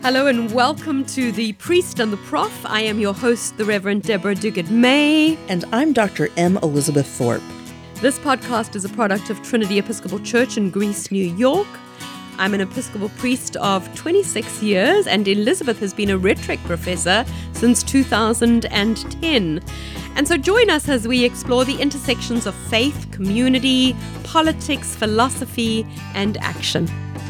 Hello and welcome to The Priest and the Prof. I am your host, the Reverend Deborah Duguid-May. And I'm Dr. M. Elizabeth Thorpe. This podcast is a product of Trinity Episcopal Church in Greece, New York. I'm an Episcopal priest of 26 years, and Elizabeth has been a rhetoric professor since 2010. And so join us as we explore the intersections of faith, community, politics, philosophy, and action.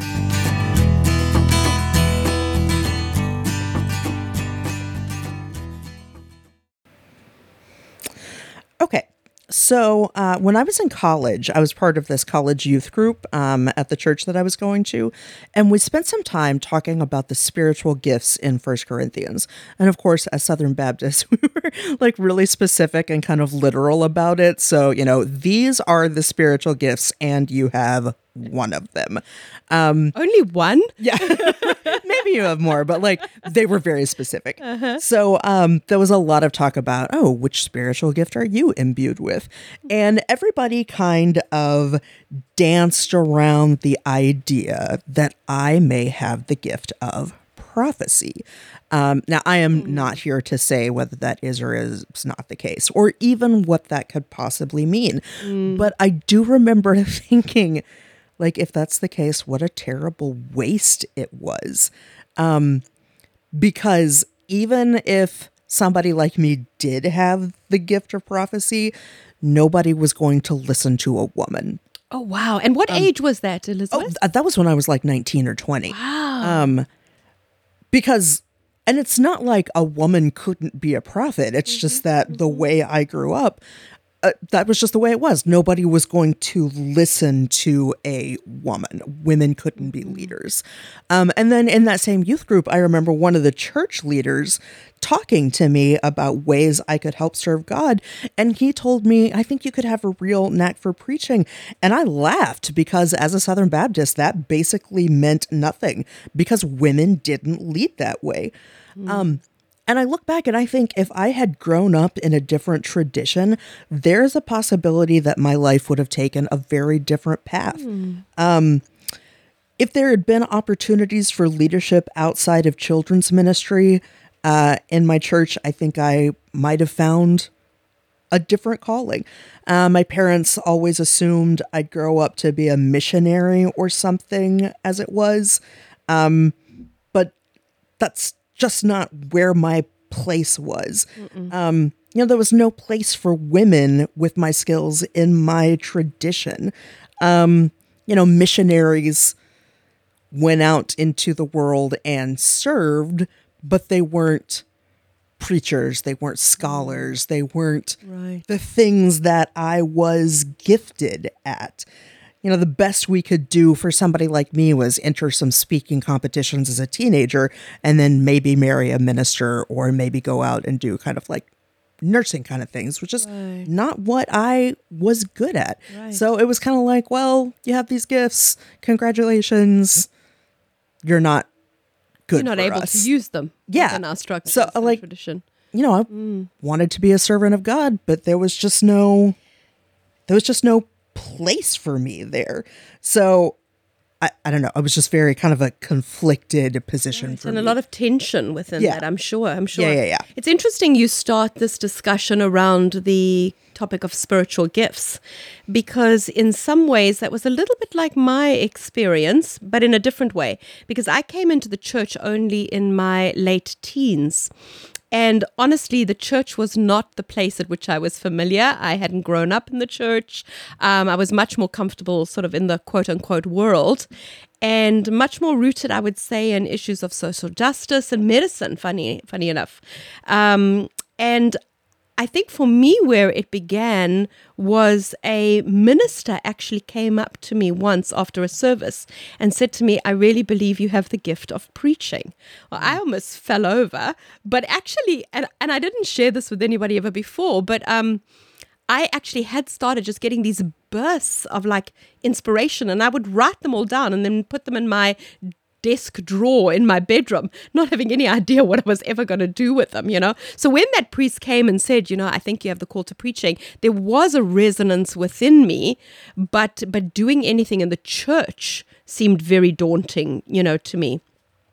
Okay, so when I was in college, I was part of this college youth group at the church that I was going to, and we spent some time talking about the spiritual gifts in 1 Corinthians. And of course, as Southern Baptists, we were like really specific and kind of literal about it. So, these are the spiritual gifts, and you have one of them. Only one? Yeah. Maybe you have more, but they were very specific. So there was a lot of talk about, which spiritual gift are you imbued with? And everybody kind of danced around the idea that I may have the gift of prophecy. Now, I am not here to say whether that is or is not the case, or even what that could possibly mean. But I do remember thinking, if that's the case, what a terrible waste it was. Because even if somebody like me did have the gift of prophecy, nobody was going to listen to a woman. Oh, wow. And what age was that, Elizabeth? That was when I was 19 or 20. Wow. Because, and it's not like a woman couldn't be a prophet. It's just that the way I grew up, that was just the way it was. Nobody was going to listen to a woman. Women couldn't be leaders. And then in that same youth group, I remember one of the church leaders talking to me about ways I could help serve God. And he told me, I think you could have a real knack for preaching. And I laughed because as a Southern Baptist, that basically meant nothing because women didn't lead that way. And I look back and I think if I had grown up in a different tradition, there's a possibility that my life would have taken a very different path. If there had been opportunities for leadership outside of children's ministry in my church, I think I might have found a different calling. My parents always assumed I'd grow up to be a missionary or something as it was. But that's just not where my place was. There was no place for women with my skills in my tradition. Missionaries went out into the world and served, but they weren't preachers. They weren't scholars. They weren't the things that I was gifted at. The best we could do for somebody like me was enter some speaking competitions as a teenager and then maybe marry a minister or maybe go out and do kind of nursing kind of things, which is not what I was good at. So it was kind of like, well, you have these gifts. Congratulations. You're not good You're not for able us. to use them in our structure and tradition. I wanted to be a servant of God, but there was just no place for me there. So I don't know. I was just very kind of a conflicted position for me. And a lot of tension within that, I'm sure. Yeah. It's interesting you start this discussion around the topic of spiritual gifts, because in some ways that was a little bit like my experience, but in a different way, because I came into the church only in my late teens. And honestly, the church was not the place at which I was familiar. I hadn't grown up in the church. I was much more comfortable sort of in the quote unquote world and much more rooted, I would say, in issues of social justice and medicine, funny enough. And I think for me, where it began was a minister actually came up to me once after a service and said to me, I really believe you have the gift of preaching. Well, I almost fell over, but actually, and I didn't share this with anybody ever before, but I actually had started just getting these bursts of inspiration, and I would write them all down and then put them in my desk drawer in my bedroom, not having any idea what I was ever going to do with them, So when that priest came and said, I think you have the call to preaching, there was a resonance within me, but doing anything in the church seemed very daunting, to me.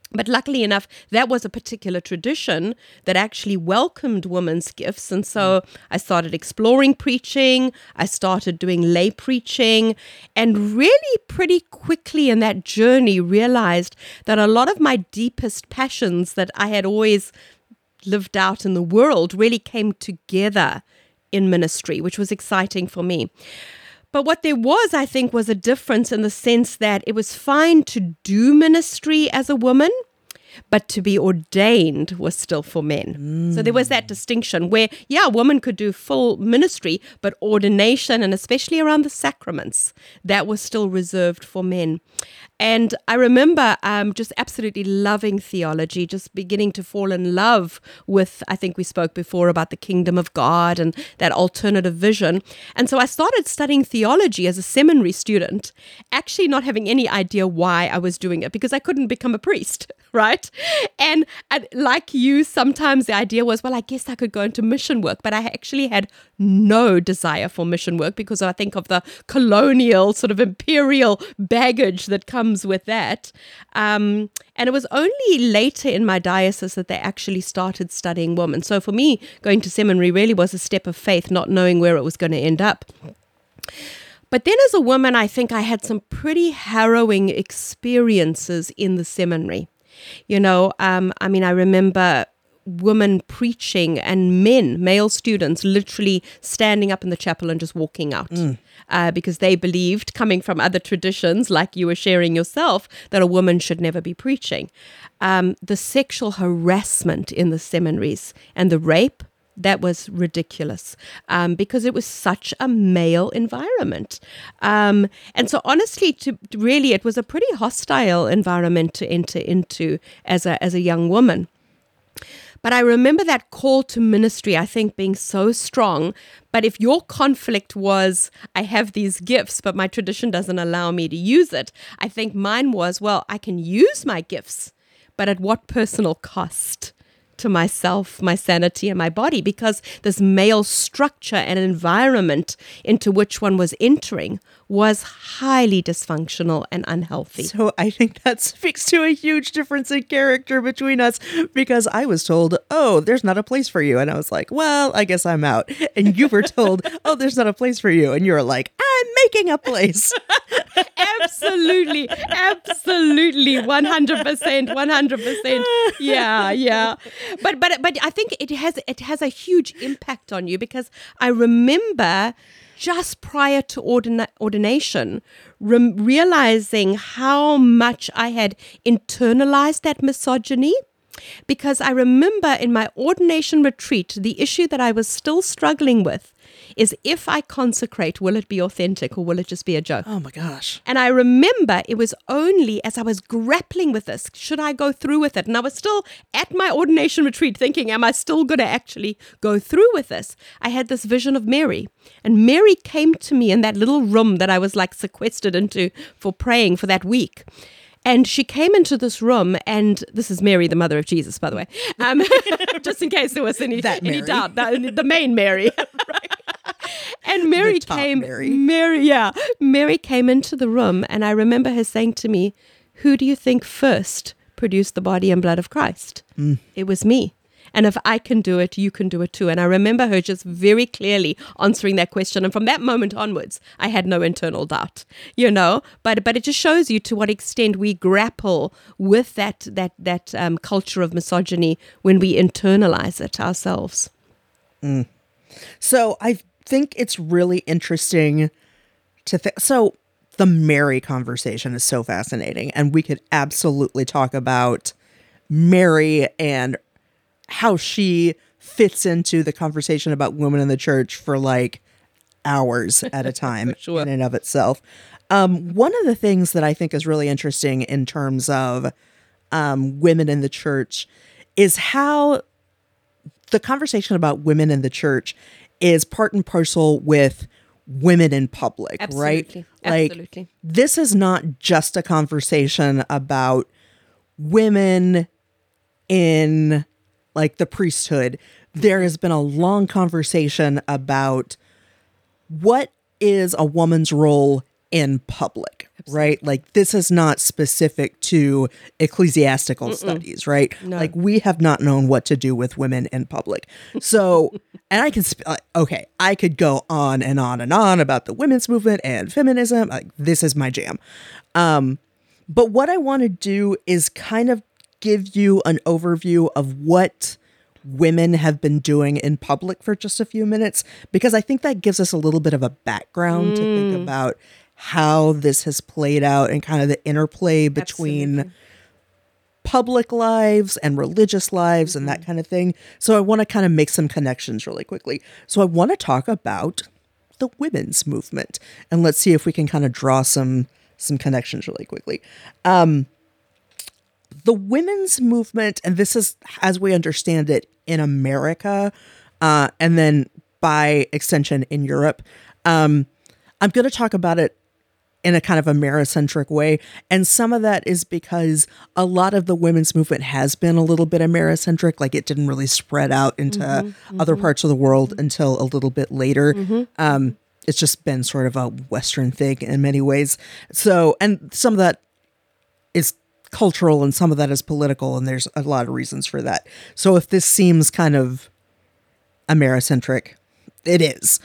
But luckily enough, that was a particular tradition that actually welcomed women's gifts. And so I started exploring preaching. I started doing lay preaching, and really pretty quickly in that journey realized that a lot of my deepest passions that I had always lived out in the world really came together in ministry, which was exciting for me. But what there was, I think, was a difference in the sense that it was fine to do ministry as a woman, but to be ordained was still for men. So there was that distinction where, yeah, a woman could do full ministry, but ordination, and especially around the sacraments, that was still reserved for men. And I remember just absolutely loving theology, just beginning to fall in love with, I think we spoke before about the kingdom of God and that alternative vision. And so I started studying theology as a seminary student, actually not having any idea why I was doing it, because I couldn't become a priest, right? And like you, sometimes the idea was, well, I guess I could go into mission work, but I actually had no desire for mission work because I think of the colonial sort of imperial baggage that comes with that. And it was only later in my diocese that they actually started studying women. So for me, going to seminary really was a step of faith, not knowing where it was going to end up. But then as a woman, I think I had some pretty harrowing experiences in the seminary. You know, I remember women preaching and men, male students, literally standing up in the chapel and just walking out because they believed, coming from other traditions like you were sharing yourself, that a woman should never be preaching. The sexual harassment in the seminaries and the rape, that was ridiculous because it was such a male environment. And so honestly, it was a pretty hostile environment to enter into as a young woman. But I remember that call to ministry, I think, being so strong. But if your conflict was, I have these gifts, but my tradition doesn't allow me to use it, I think mine was, well, I can use my gifts, but at what personal cost to myself, my sanity, and my body? Because this male structure and environment into which one was entering was highly dysfunctional and unhealthy. So I think that speaks to a huge difference in character between us, because I was told, oh, there's not a place for you. And I was like, well, I guess I'm out. And you were told, oh, there's not a place for you. And you were like, I'm making a place. Absolutely. 100%. Yeah. But I think it has a huge impact on you, because I remember just prior to ordination, realizing how much I had internalized that misogyny. Because I remember in my ordination retreat, the issue that I was still struggling with is, if I consecrate, will it be authentic or will it just be a joke? Oh my gosh. And I remember it was only as I was grappling with this, should I go through with it? And I was still at my ordination retreat thinking, am I still going to actually go through with this? I had this vision of Mary. And Mary came to me in that little room that I was like sequestered into for praying for that week. And she came into this room, and this is Mary, the mother of Jesus, by the way, just in case there was any doubt, the main Mary. And Mary came, Mary came into the room, and I remember her saying to me, who do you think first produced the body and blood of Christ? It was me. And if I can do it, you can do it too. And I remember her just very clearly answering that question. And from that moment onwards, I had no internal doubt, but it just shows you to what extent we grapple with that culture of misogyny when we internalize it ourselves. So I think it's really interesting to think. So the Mary conversation is so fascinating, and we could absolutely talk about Mary and how she fits into the conversation about women in the church for like hours at a time. Sure. In and of itself. One of the things that I think is really interesting in terms of women in the church is how the conversation about women in the church is part and parcel with women in public, Absolutely. right? Absolutely. Like, this is not just a conversation about women in like the priesthood. There has been a long conversation about what is a woman's role in public, right? Like this is not specific to ecclesiastical studies, right? Like we have not known what to do with women in public. So, and I can, okay, I could go on and on and on about the women's movement and feminism. Like this is my jam. But what I want to do is kind of give you an overview of what women have been doing in public for just a few minutes, because I think that gives us a little bit of a background to think about how this has played out and kind of the interplay between public lives and religious lives and that kind of thing. So I want to kind of make some connections really quickly. So I want to talk about the women's movement, and let's see if we can kind of draw some connections really quickly. The women's movement, and this is as we understand it in America, and then by extension in Europe. I'm going to talk about it in a kind of Americentric way. And some of that is because a lot of the women's movement has been a little bit Americentric. Like it didn't really spread out into other parts of the world until a little bit later. It's just been sort of a Western thing in many ways. So, and some of that is cultural and some of that is political, and there's a lot of reasons for that. So if this seems kind of Americentric, it is.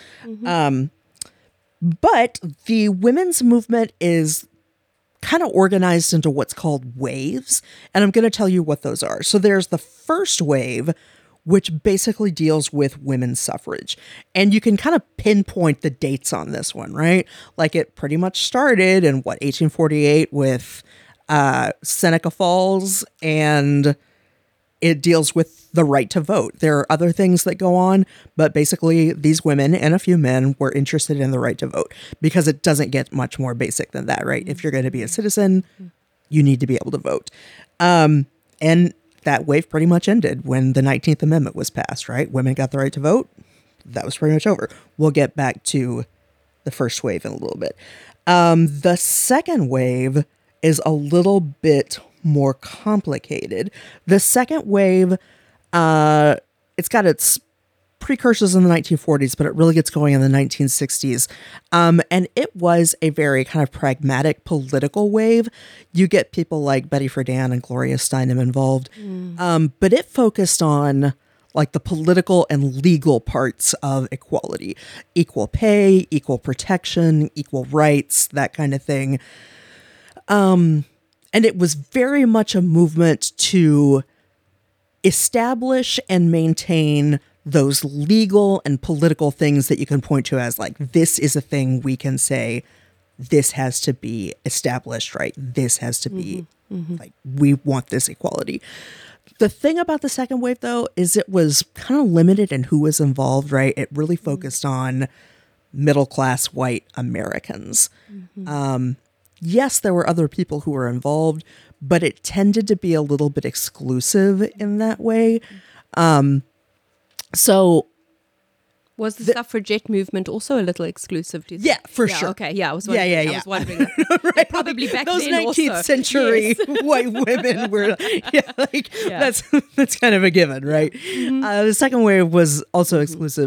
But the women's movement is kind of organized into what's called waves, and I'm going to tell you what those are. So there's the first wave, which basically deals with women's suffrage. And you can kind of pinpoint the dates on this one, right? Like it pretty much started in 1848 with Seneca Falls, and it deals with the right to vote. There are other things that go on, but basically these women and a few men were interested in the right to vote, because it doesn't get much more basic than that, right? If you're going to be a citizen, you need to be able to vote. And that wave pretty much ended when the 19th Amendment was passed, right? Women got the right to vote. That was pretty much over. We'll get back to the first wave in a little bit. The second wave is a little bit more complicated. The second wave, it's got its precursors in the 1940s, but it really gets going in the 1960s. And it was a very kind of pragmatic political wave. You get people like Betty Friedan and Gloria Steinem involved. But it focused on like the political and legal parts of equality, equal pay, equal protection, equal rights, that kind of thing. And it was very much a movement to establish and maintain those legal and political things that you can point to as like, this is a thing we can say, this has to be established, right? This has to be like, we want this equality. The thing about the second wave, though, is it was kind of limited in who was involved, right? It really focused on middle-class white Americans. Yes, there were other people who were involved, but it tended to be a little bit exclusive in that way. So was the suffragette movement also a little exclusive? Do you think? Yeah, for sure. Okay, yeah, I was wondering. Yeah. I was wondering that. Right. Probably back those then 19th also. century Yes. white women were, that's kind of a given, right? The second wave was also exclusive.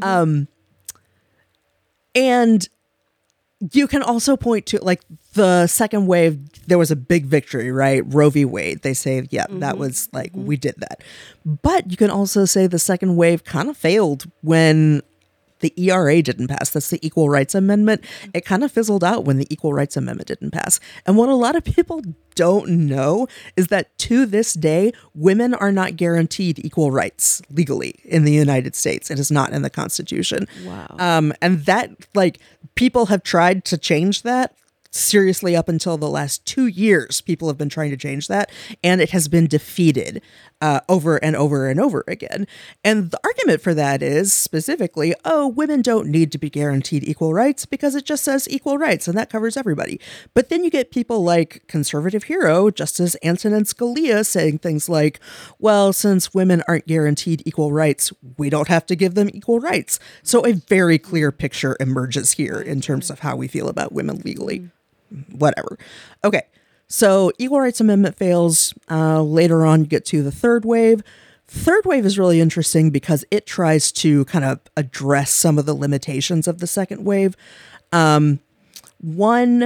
And you can also point to like the second wave, there was a big victory, right? Roe v. Wade. They say, that was like, we did that. But you can also say the second wave kind of failed when the ERA didn't pass. That's the Equal Rights Amendment. It kind of fizzled out when the Equal Rights Amendment didn't pass. And what a lot of people don't know is that to this day, women are not guaranteed equal rights legally in the United States. It is not in the Constitution. Wow. And that, like, people have tried to change that. Seriously, up until the last 2 years, people have been trying to change that, and it has been defeated over and over and over again. And the argument for that is specifically, women don't need to be guaranteed equal rights because it just says equal rights, and that covers everybody. But then you get people like conservative hero Justice Antonin Scalia saying things like, well, since women aren't guaranteed equal rights, we don't have to give them equal rights. So a very clear picture emerges here in terms of how we feel about women legally. Whatever. Okay. So Equal Rights Amendment fails. Later on, you get to the third wave. Third wave is really interesting because it tries to kind of address some of the limitations of the second wave. One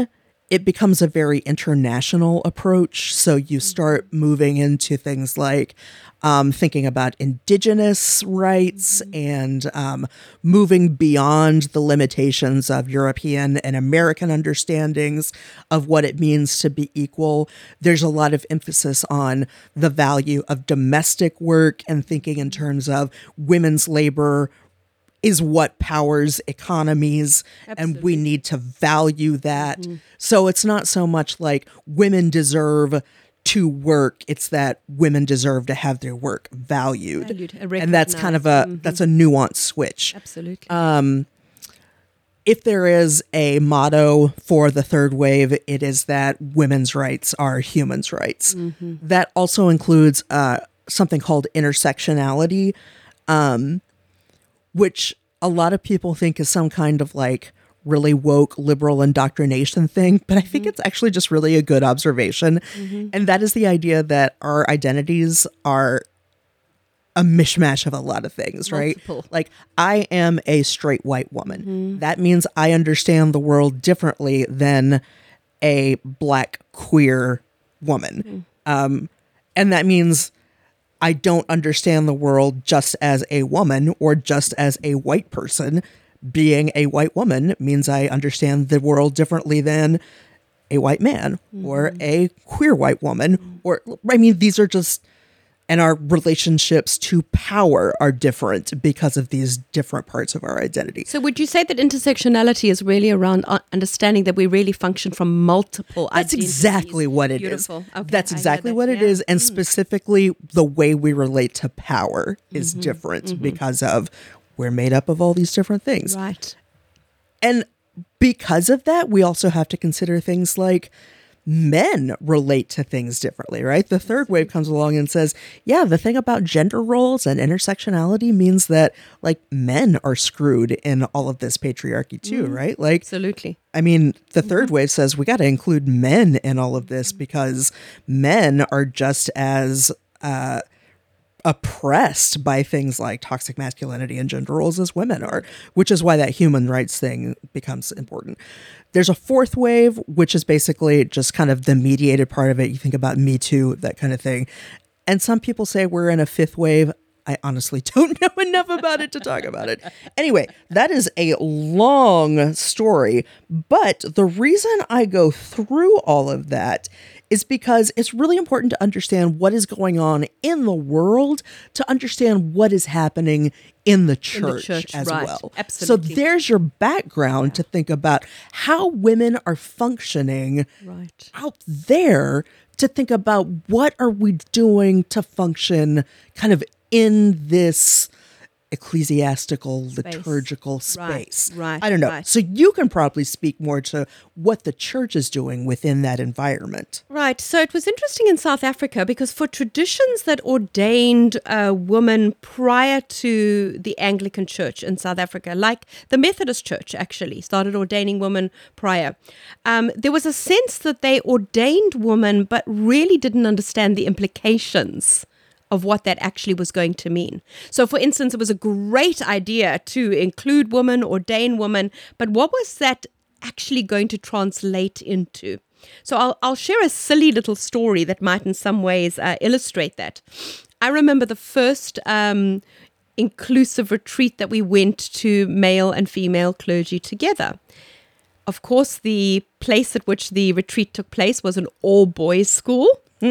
it becomes a very international approach. So you start moving into things like thinking about indigenous rights and moving beyond the limitations of European and American understandings of what it means to be equal. There's a lot of emphasis on the value of domestic work and thinking in terms of women's labor is what powers economies. Absolutely. And we need to value that. So it's not so much like women deserve to work, it's that women deserve to have their work valued. And that's kind of that's a nuanced switch. Absolutely. If there is a motto for the third wave, it is that women's rights are humans' rights. That also includes something called intersectionality, which a lot of people think is some kind of like really woke liberal indoctrination thing, but I think it's actually just really a good observation. And that is the idea that our identities are a mishmash of a lot of things, Multiple. right? Like, I am a straight white woman. That means I understand the world differently than a black queer woman. And that means I don't understand the world just as a woman or just as a white person. Being a white woman means I understand the world differently than a white man or a queer white woman. Or, I mean, these are just, and our relationships to power are different because of these different parts of our identity. So would you say that intersectionality is really around understanding that we really function from multiple That's identities? exactly what it Beautiful. is. Okay, That's I hear exactly that. what it Yeah. is. And specifically, the way we relate to power is different because of we're made up of all these different things. Right. And because of that, we also have to consider things like men relate to things differently, right? The third wave comes along and says, yeah, the thing about gender roles and intersectionality means that like men are screwed in all of this patriarchy too, right? Like, Absolutely. I mean, the third wave says we got to include men in all of this because men are just as oppressed by things like toxic masculinity and gender roles as women are, which is why that human rights thing becomes important. There's a fourth wave, which is basically just kind of the mediated part of it. You think about Me Too, that kind of thing. And some people say we're in a fifth wave. I honestly don't know enough about it to talk about it. Anyway, that is a long story. But the reason I go through all of that is because it's really important to understand what is going on in the world, to understand what is happening in the church, as right. well. Absolutely. So there's your background to think about how women are functioning Right. out there, to think about what are we doing to function kind of in this ecclesiastical, liturgical space. Right, I don't know. right. So you can probably speak more to what the church is doing within that environment. Right. So it was interesting in South Africa because for traditions that ordained women prior to the Anglican Church in South Africa, like the Methodist Church actually started ordaining women prior, there was a sense that they ordained women but really didn't understand the implications of what that actually was going to mean. So, for instance, it was a great idea to include women, ordain women, but what was that actually going to translate into? So I'll share a silly little story that might in some ways illustrate that. I remember the first inclusive retreat that we went to, male and female clergy together. Of course, the place at which the retreat took place was an all-boys school.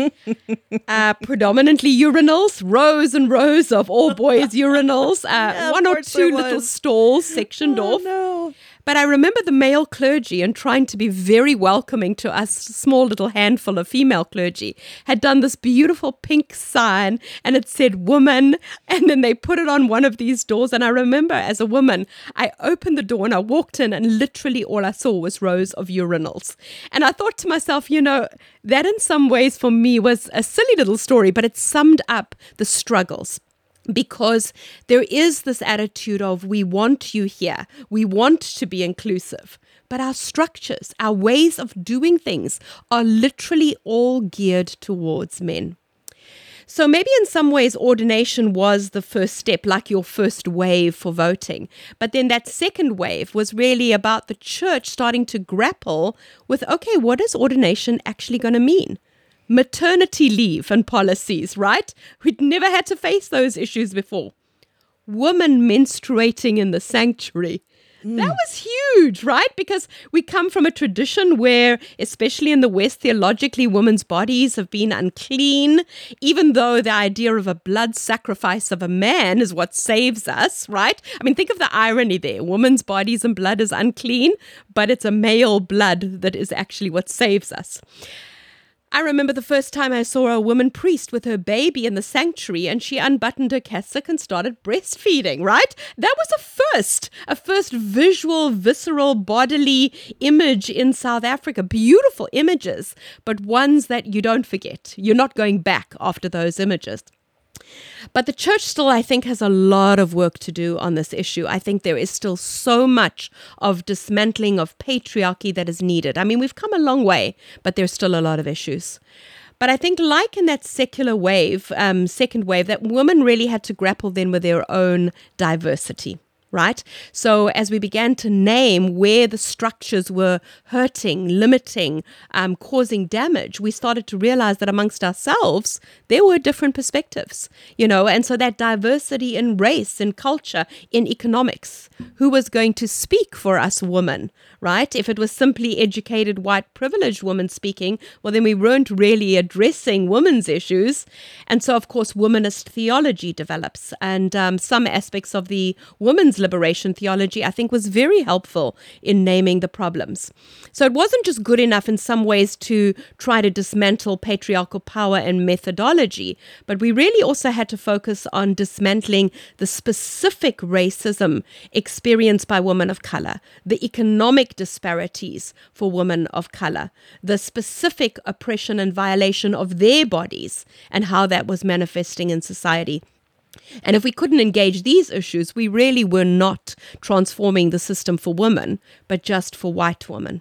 Predominantly urinals, rows and rows of all-boys urinals, one or two little stalls sectioned off. No. But I remember the male clergy, and trying to be very welcoming to us small little handful of female clergy, had done this beautiful pink sign, and it said woman, and then they put it on one of these doors. And I remember as a woman, I opened the door and I walked in, and literally all I saw was rows of urinals. And I thought to myself, you know, that in some ways for me was a silly little story, but it summed up the struggles. Because there is this attitude of we want you here, we want to be inclusive, but our structures, our ways of doing things are literally all geared towards men. So maybe in some ways ordination was the first step, like your first wave for voting. But then that second wave was really about the church starting to grapple with, okay, what is ordination actually going to mean? Maternity leave and policies, right? We'd never had to face those issues before. Women menstruating in the sanctuary. That was huge, right? Because we come from a tradition where, especially in the West, theologically, women's bodies have been unclean, even though the idea of a blood sacrifice of a man is what saves us, right? I mean, think of the irony there. Women's bodies and blood is unclean, but it's a male blood that is actually what saves us. I remember the first time I saw a woman priest with her baby in the sanctuary, and she unbuttoned her cassock and started breastfeeding, right? That was a first visual, visceral, bodily image in South Africa. Beautiful images, but ones that you don't forget. You're not going back after those images. But the church still, I think, has a lot of work to do on this issue. I think there is still so much of dismantling of patriarchy that is needed. I mean, we've come a long way, but there's still a lot of issues. But I think like in that secular wave, second wave, that women really had to grapple then with their own diversity. Right? So as we began to name where the structures were hurting, limiting, causing damage, we started to realize that amongst ourselves, there were different perspectives, and so that diversity in race, in culture, in economics, who was going to speak for us women, right? If it was simply educated, white, privileged women speaking, well, then we weren't really addressing women's issues. And so, of course, womanist theology develops, and some aspects of the women's liberation theology, I think, was very helpful in naming the problems. So it wasn't just good enough in some ways to try to dismantle patriarchal power and methodology, but we really also had to focus on dismantling the specific racism experienced by women of color, the economic disparities for women of color, the specific oppression and violation of their bodies, and how that was manifesting in society. And if we couldn't engage these issues, we really were not transforming the system for women, but just for white women.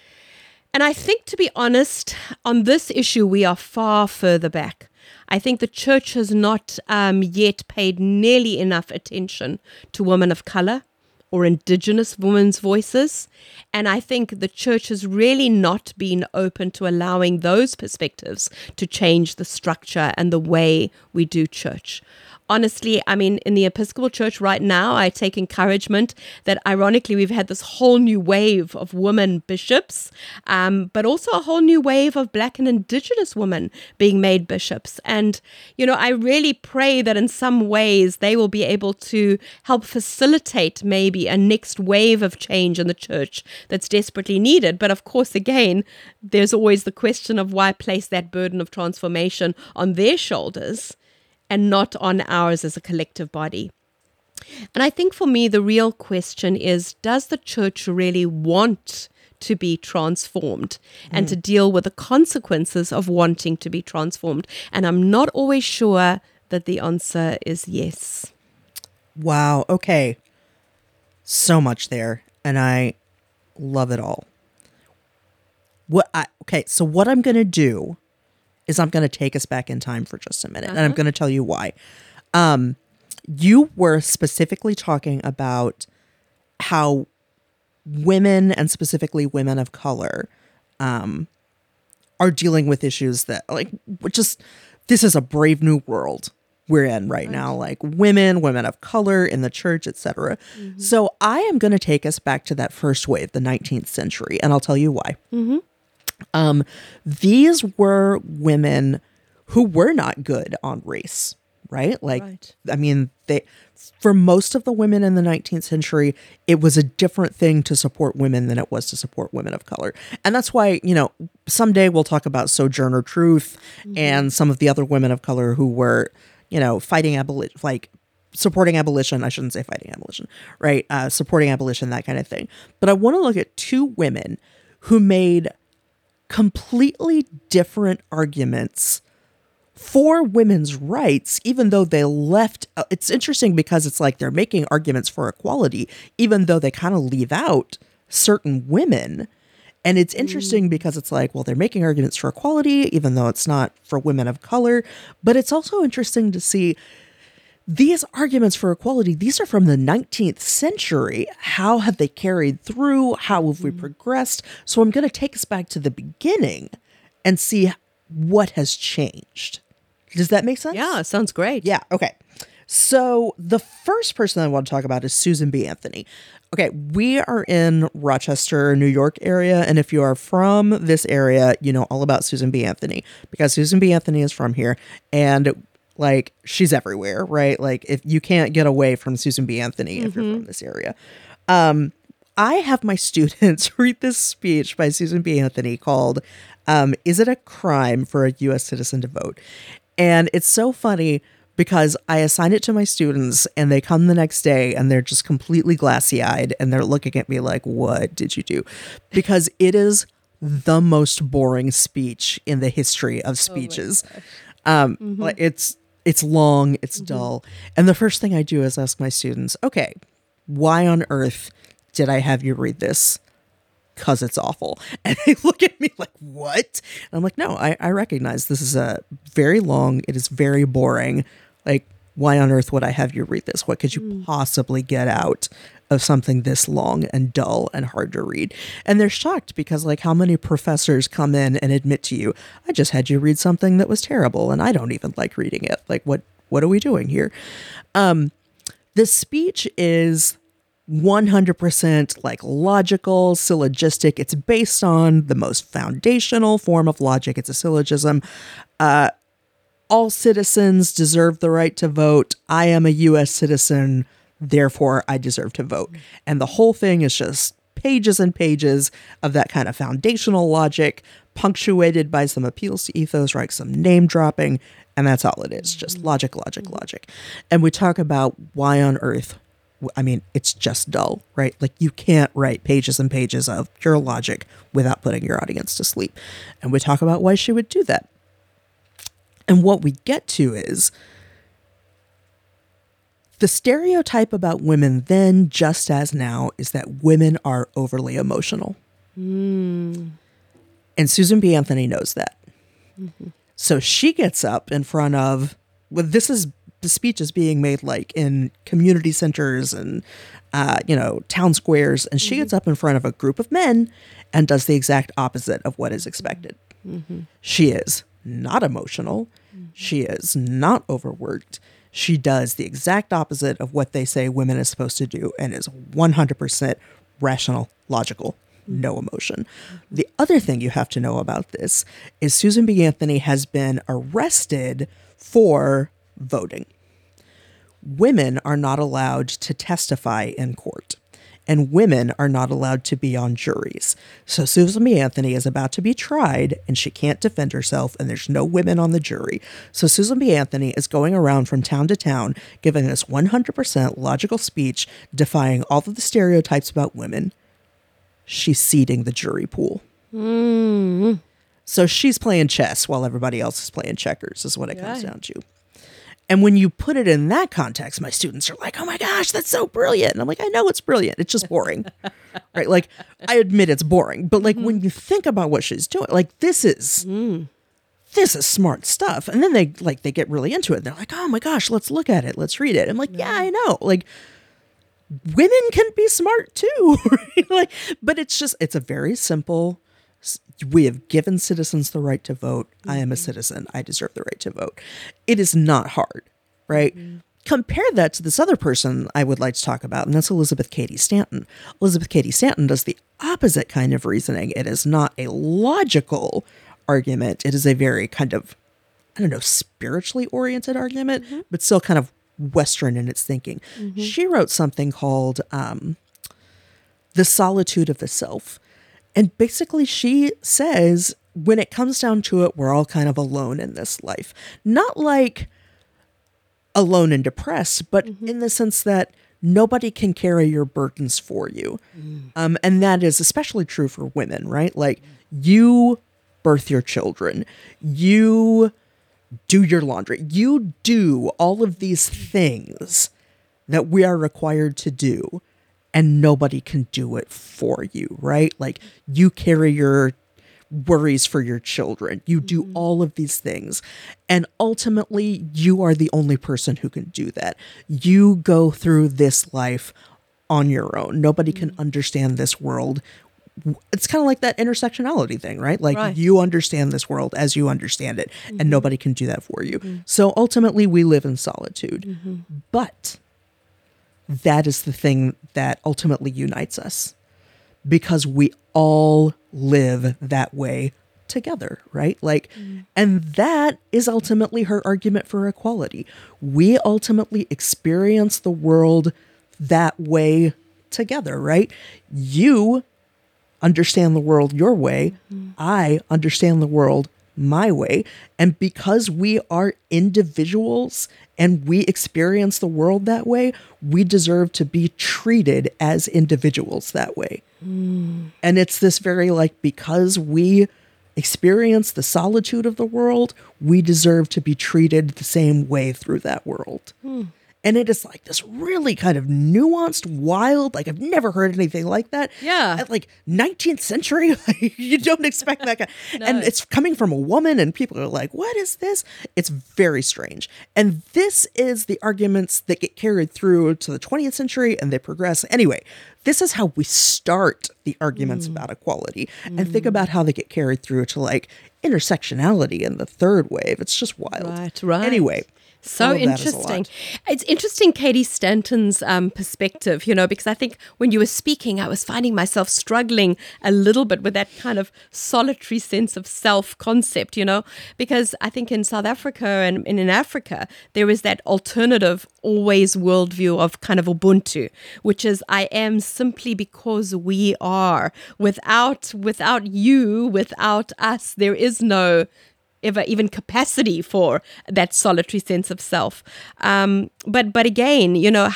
And I think, to be honest, on this issue, we are far further back. I think the church has not yet paid nearly enough attention to women of color or indigenous women's voices. And I think the church has really not been open to allowing those perspectives to change the structure and the way we do church. Honestly, I mean, in the Episcopal Church right now, I take encouragement that ironically we've had this whole new wave of women bishops, but also a whole new wave of Black and Indigenous women being made bishops. And, I really pray that in some ways they will be able to help facilitate maybe a next wave of change in the church that's desperately needed. But of course, again, there's always the question of why place that burden of transformation on their shoulders and not on ours as a collective body. And I think for me, the real question is, does the church really want to be transformed and to deal with the consequences of wanting to be transformed? And I'm not always sure that the answer is yes. Wow. Okay. So much there. And I love it all. So what I'm going to do is I'm going to take us back in time for just a minute. And I'm going to tell you why. You were specifically talking about how women, and specifically women of color, are dealing with issues that, this is a brave new world we're in right now, like women of color in the church, etc. Mm-hmm. So I am going to take us back to that first wave, the 19th century, and I'll tell you why. Mm-hmm. These were women who were not good on race, right? I mean, for most of the women in the 19th century, it was a different thing to support women than it was to support women of color. And that's why, someday we'll talk about Sojourner Truth and some of the other women of color who were, fighting abolition, supporting abolition. I shouldn't say fighting abolition, right? Supporting abolition, that kind of thing. But I want to look at two women who made completely different arguments for women's rights, even though they left. It's interesting because it's like they're making arguments for equality, even though they kind of leave out certain women. And it's interesting because it's like, well, they're making arguments for equality, even though it's not for women of color. But it's also interesting to see these arguments for equality. These are from the 19th century. How have they carried through? How have we progressed? So I'm going to take us back to the beginning and see what has changed. Does that make sense? Yeah, sounds great. Yeah. Okay. So the first person I want to talk about is Susan B. Anthony. Okay, we are in Rochester, New York area, and if you are from this area, you know all about Susan B. Anthony because Susan B. Anthony is from here, and like she's everywhere, right? Like if you can't get away from Susan B. Anthony if you're from this area. I have my students read this speech by Susan B. Anthony called "Is It a Crime for a U.S. Citizen to Vote?" And it's so funny because I assign it to my students and they come the next day and they're just completely glassy-eyed and they're looking at me like, what did you do? Because it is the most boring speech in the history of speeches. Like it's long, it's dull. And the first thing I do is ask my students, okay, why on earth did I have you read this? Because it's awful. And they look at me like, what? And I'm like, no, I recognize this is a very long, it is very boring. Like, why on earth would I have you read this? What could you possibly get out of something this long and dull and hard to read? And they're shocked because, like, how many professors come in and admit to you, I just had you read something that was terrible and I don't even like reading it. Like, what are we doing here? This speech is 100% like logical, syllogistic. It's based on the most foundational form of logic. It's a syllogism. All citizens deserve the right to vote. I am a U.S. citizen, therefore I deserve to vote. And the whole thing is just pages and pages of that kind of foundational logic, punctuated by some appeals to ethos, right? Some name dropping, and that's all it is. Just logic, logic, logic. And we talk about why on earth. I mean, it's just dull, right? Like you can't write pages and pages of pure logic without putting your audience to sleep. And we talk about why she would do that. And what we get to is the stereotype about women then, just as now, is that women are overly emotional. And Susan B. Anthony knows that. So she gets up in front of, well, the speech is being made like in community centers and, town squares. And she gets up in front of a group of men and does the exact opposite of what is expected. She is not emotional. She is not overworked. She does the exact opposite of what they say women are supposed to do and is 100% rational, logical, no emotion. The other thing you have to know about this is Susan B. Anthony has been arrested for voting. Women are not allowed to testify in court, and women are not allowed to be on juries. So Susan B. Anthony is about to be tried, and she can't defend herself, and there's no women on the jury. So Susan B. Anthony is going around from town to town, giving this 100% logical speech, defying all of the stereotypes about women. She's seeding the jury pool. So she's playing chess while everybody else is playing checkers, is what it comes down to. And when you put it in that context, my students are like, oh my gosh, that's so brilliant. And I'm like, I know it's brilliant. It's just boring. Right? Like, I admit it's boring. But like when you think about what she's doing, like this is smart stuff. And then they get really into it. They're like, oh my gosh, let's look at it. Let's read it. I'm like, yeah, I know. Like women can be smart too. Right? Like, but it's a very simple. We have given citizens the right to vote. I am a citizen. I deserve the right to vote. It is not hard, right? Compare that to this other person I would like to talk about, and that's Elizabeth Cady Stanton. Elizabeth Cady Stanton does the opposite kind of reasoning. It is not a logical argument. It is a very kind of, spiritually oriented argument, but still kind of Western in its thinking. She wrote something called The Solitude of the Self. And basically she says, when it comes down to it, we're all kind of alone in this life. Not like alone and depressed, but in the sense that nobody can carry your burdens for you. And that is especially true for women, right? Like you birth your children, you do your laundry, you do all of these things that we are required to do. and nobody can do it for you, right? Like you carry your worries for your children. You do all of these things. And ultimately, you are the only person who can do that. You go through this life on your own. Nobody can understand this world. It's kind of like that intersectionality thing, right? Like Right. you understand this world as you understand it, and nobody can do that for you. So ultimately, we live in solitude. But that is the thing that ultimately unites us, because we all live that way together, right? Like, and that is ultimately her argument for equality. We ultimately experience the world that way together, right? You understand the world your way. I understand the world my way. And because we are individuals and we experience the world that way, we deserve to be treated as individuals that way. And it's this very like, because we experience the solitude of the world, we deserve to be treated the same way through that world. And it is like this really kind of nuanced, wild, like I've never heard anything like that. Yeah. At like 19th century, like, you don't expect that guy. And it's coming from a woman and people are like, what is this? It's very strange. And this is the arguments that get carried through to the 20th century and they progress. Anyway, this is how we start the arguments about equality, and think about how they get carried through to like intersectionality and the third wave. It's just wild. Right. Anyway. So all of that is a lot. interesting. It's interesting, Katie Stanton's perspective, because I think when you were speaking, I was finding myself struggling a little bit with that kind of solitary sense of self concept, because I think in South Africa and in Africa, there is that alternative always worldview of kind of Ubuntu, which is I am simply because we are. Without you, without us, there is no ever even capacity for that solitary sense of self. But again,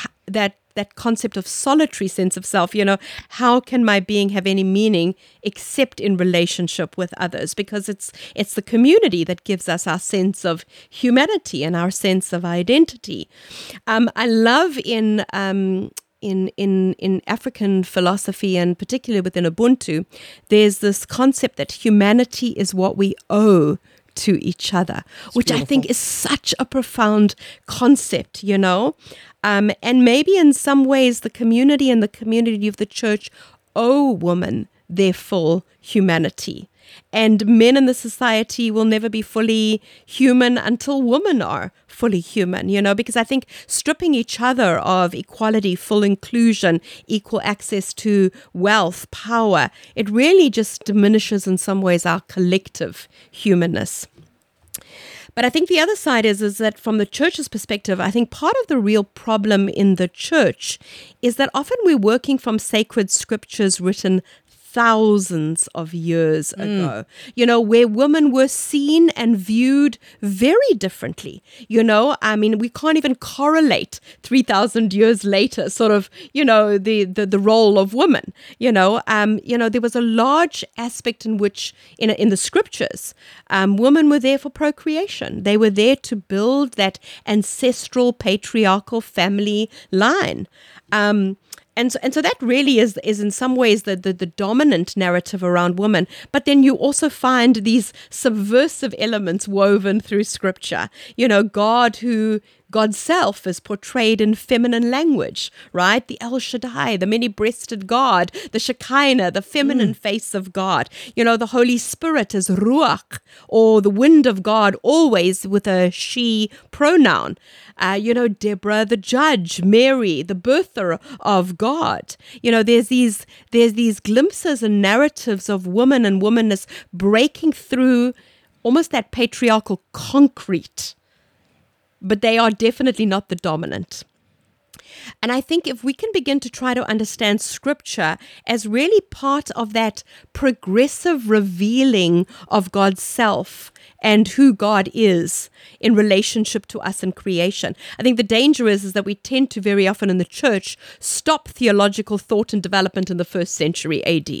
that concept of solitary sense of self, how can my being have any meaning except in relationship with others? Because it's the community that gives us our sense of humanity and our sense of identity. I love in African philosophy, and particularly within Ubuntu, there's this concept that humanity is what we owe to each other, which beautiful. I think is such a profound concept, and maybe in some ways the community and the community of the church owe women their full humanity. And men in the society will never be fully human until women are fully human, because I think stripping each other of equality, full inclusion, equal access to wealth, power, it really just diminishes in some ways our collective humanness. But I think the other side is that from the church's perspective, I think part of the real problem in the church is that often we're working from sacred scriptures written thousands of years ago, where women were seen and viewed very differently. I mean, we can't even correlate 3,000 years later, sort of, the role of women. There was a large aspect in which, in the scriptures, women were there for procreation. They were there to build that ancestral patriarchal family line. And so that really is in some ways the dominant narrative around women. But then you also find these subversive elements woven through scripture. God's self is portrayed in feminine language, right? The El Shaddai, the many-breasted God, the Shekinah, the feminine face of God. The Holy Spirit is Ruach, or the wind of God, always with a she pronoun. Deborah, the judge, Mary, the birther of God. There's these glimpses and narratives of woman and womanness breaking through almost that patriarchal concrete. But they are definitely not the dominant. And I think if we can begin to try to understand scripture as really part of that progressive revealing of God's self and who God is in relationship to us in creation, I think the danger is that we tend to very often in the church stop theological thought and development in the 1st century AD.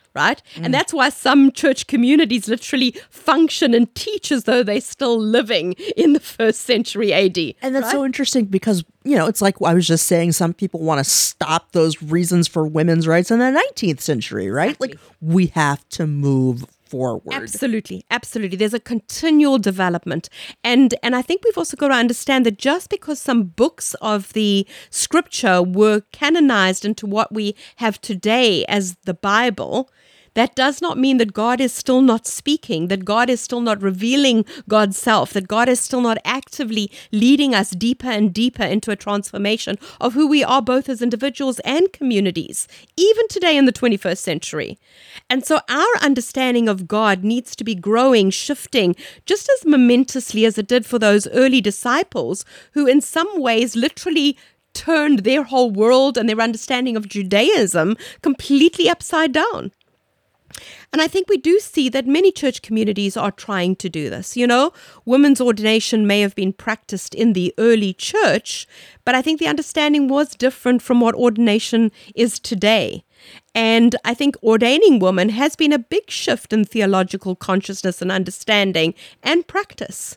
right? And that's why some church communities literally function and teach as though they're still living in the first century AD. And that's so interesting because, it's like I was just saying, some people want to stop those reasons for women's rights in the 19th century, right? Exactly. Like, we have to move forward. Absolutely. There's a continual development. And I think we've also got to understand that just because some books of the scripture were canonized into what we have today as the Bible, that does not mean that God is still not speaking, that God is still not revealing God's self, that God is still not actively leading us deeper and deeper into a transformation of who we are both as individuals and communities, even today in the 21st century. And so our understanding of God needs to be growing, shifting, just as momentously as it did for those early disciples who in some ways literally turned their whole world and their understanding of Judaism completely upside down. And I think we do see that many church communities are trying to do this. Women's ordination may have been practiced in the early church, but I think the understanding was different from what ordination is today. And I think ordaining women has been a big shift in theological consciousness and understanding and practice.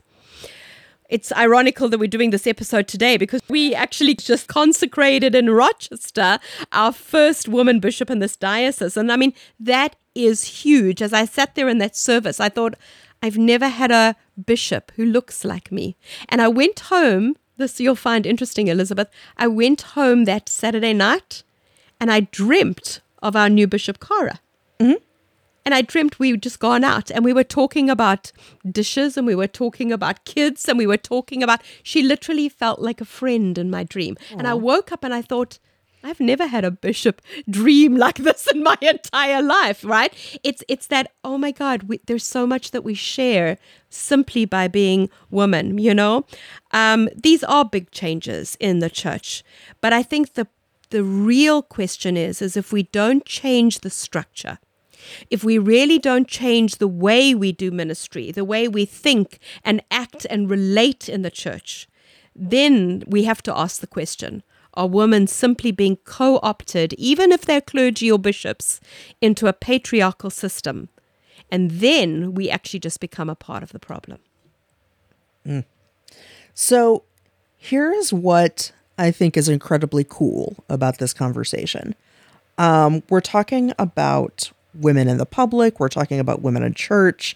It's ironical that we're doing this episode today because we actually just consecrated in Rochester our first woman bishop in this diocese. And I mean, that is huge. As I sat there in that service, I thought, I've never had a bishop who looks like me. And I went home, this you'll find interesting, Elizabeth. I went home that Saturday night and I dreamt of our new Bishop Cara. Mm-hmm. And I dreamt we'd just gone out and we were talking about dishes and we were talking about kids and we were talking about, she literally felt like a friend in my dream. Aww. And I woke up and I thought, I've never had a bishop dream like this in my entire life, right? It's that, oh my God, there's so much that we share simply by being women, These are big changes in the church. But I think the real question is if we don't change the structure, if we really don't change the way we do ministry, the way we think and act and relate in the church, then we have to ask the question, are women simply being co-opted, even if they're clergy or bishops, into a patriarchal system? And then we actually just become a part of the problem. So here is what I think is incredibly cool about this conversation. We're talking about women in the public. We're talking about women in church,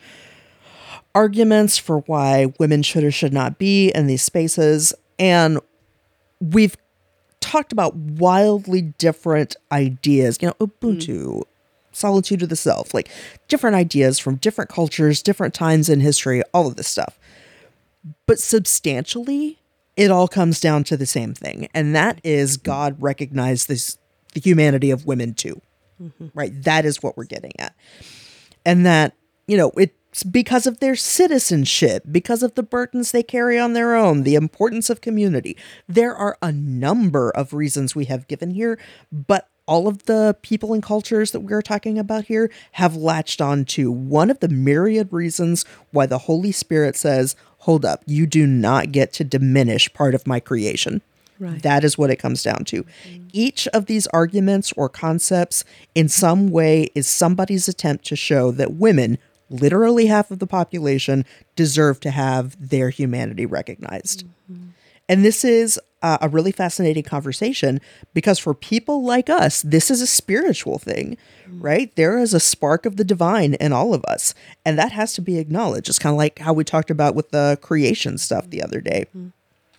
arguments for why women should or should not be in these spaces. And we've talked about wildly different ideas, Ubuntu, solitude of the self, like different ideas from different cultures, different times in history, all of this stuff. But substantially, it all comes down to the same thing. And that is God recognized the humanity of women too. Mm-hmm. Right. That is what we're getting at. And that, it's because of their citizenship, because of the burdens they carry on their own, the importance of community. There are a number of reasons we have given here, but all of the people and cultures that we're talking about here have latched on to one of the myriad reasons why the Holy Spirit says, hold up, you do not get to diminish part of my creation. Right. That is what it comes down to. Each of these arguments or concepts in some way is somebody's attempt to show that women, literally half of the population, deserve to have their humanity recognized. Mm-hmm. And this is a really fascinating conversation because for people like us, this is a spiritual thing, right? There is a spark of the divine in all of us, and that has to be acknowledged. It's kind of like how we talked about with the creation stuff the other day. Mm-hmm.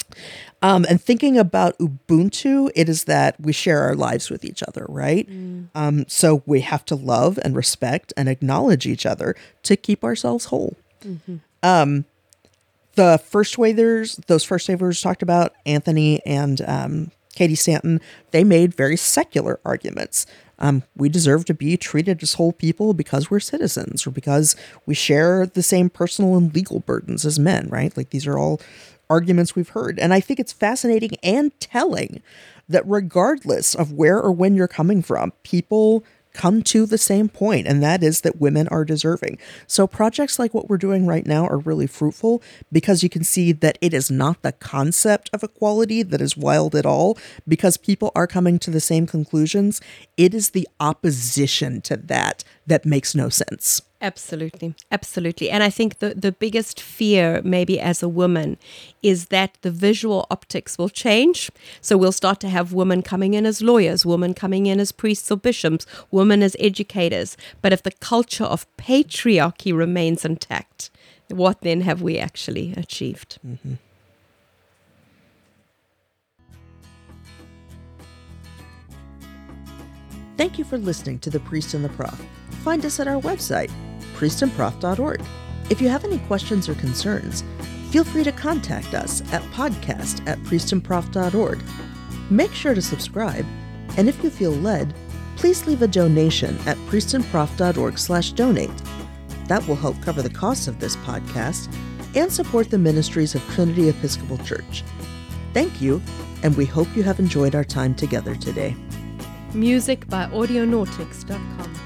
And thinking about Ubuntu, it is that we share our lives with each other, right? So we have to love and respect and acknowledge each other to keep ourselves whole. Mm-hmm. The first waivers, those first waivers talked about, Anthony and Katie Stanton, they made very secular arguments. We deserve to be treated as whole people because we're citizens or because we share the same personal and legal burdens as men, right? Like these are all arguments we've heard. And I think it's fascinating and telling that regardless of where or when you're coming from, people come to the same point, and that is that women are deserving. So projects like what we're doing right now are really fruitful because you can see that it is not the concept of equality that is wild at all, because people are coming to the same conclusions. It is the opposition to that that makes no sense. Absolutely. Absolutely. And I think the biggest fear, maybe as a woman, is that the visual optics will change. So we'll start to have women coming in as lawyers, women coming in as priests or bishops, women as educators. But if the culture of patriarchy remains intact, what then have we actually achieved? Mm-hmm. Thank you for listening to The Priest and the Prof. Find us at our website, priestandprof.org. If you have any questions or concerns, feel free to contact us at podcast@priestandprof.org. Make sure to subscribe, and if you feel led, please leave a donation at priestandprof.org/donate. That will help cover the costs of this podcast and support the ministries of Trinity Episcopal Church. Thank you, and we hope you have enjoyed our time together today. Music by Audionautics.com.